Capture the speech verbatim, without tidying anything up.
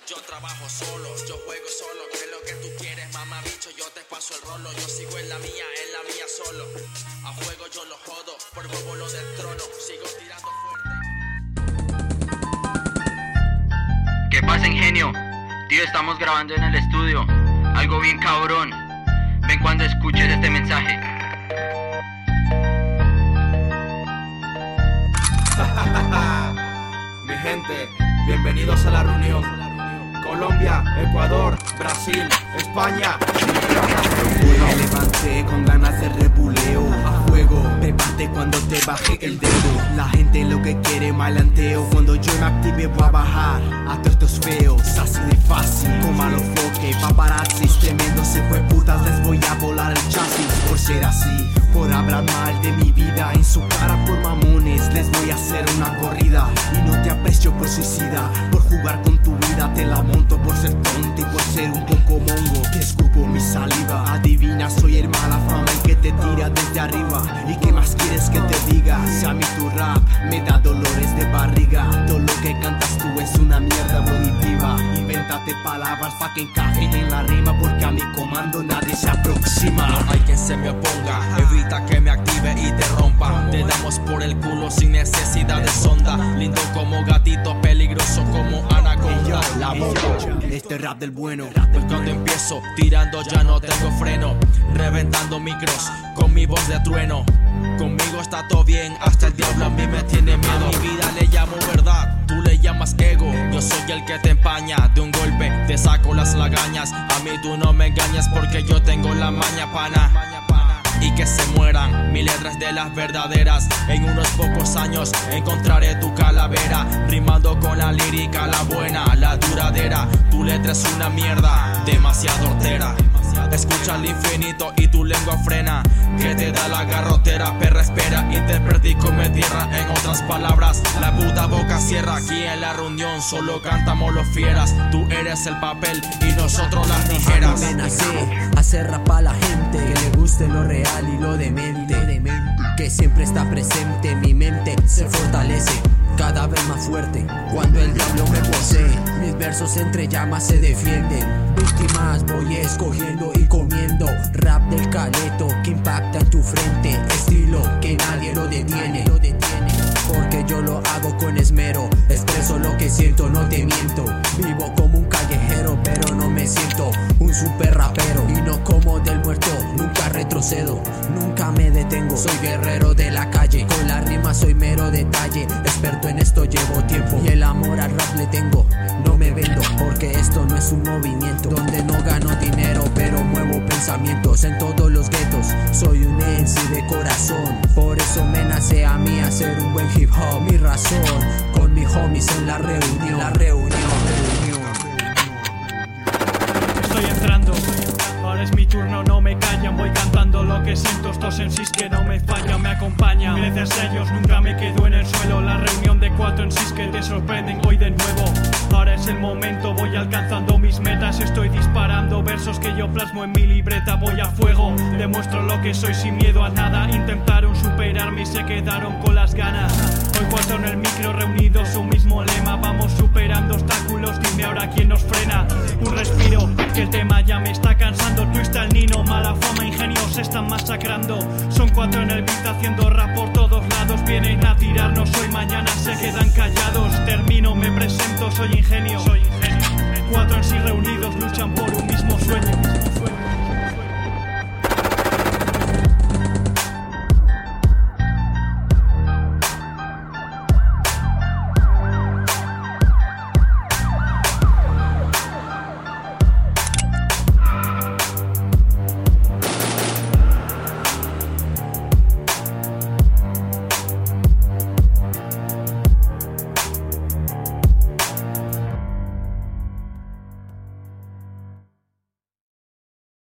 Yo trabajo solo, yo juego solo. ¿Qué es lo que tú quieres, mamá bicho? Yo te paso el rolo. Yo sigo en la mía, en la mía solo. A juego yo lo jodo, por bobo lo del trono. Sigo tirando fuerte. ¿Qué pasa, ingenio? Tío, estamos grabando en el estudio. Algo bien cabrón. Ven cuando escuches este mensaje. Mi gente, bienvenidos a la reunión. Colombia, Ecuador, Brasil, España. Me levanté con ganas de repuleo. A fuego, prepárate cuando te baje el dedo. La gente lo que quiere malanteo. Cuando yo me active voy a bajar a todos estos feos. Así de fácil, como a los foques. Paparazzis, tremendos hijueputas. Les voy a volar el chasis. Por ser así, por hablar mal de mi vida. En su cara por mamones les voy a hacer una corrida. Y no te aprecio por suicida. Por jugar con tu vida te la monto. Por ser tonto y por ser un poco mongo. Te escupo mi saliva. Adivina, soy el mala fama, el que te tira desde arriba. ¿Y qué más quieres que te diga? Si a mí tu rap me da dolores de barriga. Todo lo que cantas tú es una mierda auditiva. Invéntate palabras pa' que encajen en la rima. Porque a mi comando nadie se aproxima. No hay quien se me oponga, evita que me active y te rompa. Te damos por el culo sin necesidad de sonda. Lindo como gatito, peligroso como anaconda. La bomba. Este rap del bueno. Pues cuando empiezo, tirando ya no tengo freno. Reventando micros con mi voz de trueno. Conmigo está todo bien, hasta el diablo a mí me tiene miedo. A mi vida le llamo verdad, tú le llamas ego. Yo soy el que te empaña, de un golpe te saco las lagañas. A mí tú no me engañas porque yo tengo la maña, pana. Y que se mueran mil letras de las verdaderas. En unos pocos años encontraré tu calavera. Rimando con la lírica, la buena, la duradera. Tu letra es una mierda, demasiado hortera. Escucha al infinito y tu lengua frena. Que te da la garrotera, perra espera. Interpreta y come tierra, en otras palabras la puta boca cierra. Aquí en la reunión solo cantamos los fieras. Tú eres el papel y nosotros las tijeras. Me nací a hacer rap a la gente, que le guste lo real y lo demente, que siempre está presente, mi mente se fortalece cada vez más fuerte cuando el diablo me posee. Mis versos entre llamas se defienden. Víctimas voy escogiendo y comiendo. Rap del caleto que impacta en tu frente. Estilo que nadie lo detiene. Porque yo lo hago con esmero. Expreso lo que siento, no te miento. Vivo como un callejero, pero no me siento un super rapero. Y no como del muerto, nunca retrocedo, nunca me detengo. Soy guerrero de la calle, con la rima soy mero detalle. Experto en esto llevo tiempo y el amor al rap le tengo. No me vendo porque esto no es un movimiento donde no gano dinero pero muevo pensamientos en todos los guetos. Soy un M C de corazón, por eso me nace a mí hacer un buen hip hop. Mi razón, con mis homies en la reunión. La reunión, reunión. Estoy entrando, ahora es mi turno, no me callan. Voy cantando lo que siento, estos M Cs que no me fallan, me acompañan. Gracias a ellos nunca me quedo en el suelo. La reunión de cuatro M Cs que te sorprenden hoy de nuevo. Ahora es el momento, voy alcanzando mis metas. Estoy disparando versos que yo plasmo en mi libreta. Voy a fuego, demuestro lo que soy sin miedo a nada. Intentaron superarme y se quedaron con las ganas. Hoy cuatro en el micro reunidos, un mismo lema. Vamos superando obstáculos, dime ahora quién nos frena. Un respiro, que el tema ya me está cansando. Twist al Nino, mala fama, ingenios se están masacrando. Son cuatro en el beat haciendo rap por todos lados. Vienen a tirarnos hoy, mañana se quedan callados. Termino, me presento, soy ingenio. Soy ingenio. Cuatro en sí reunidos luchan por un mismo sueño.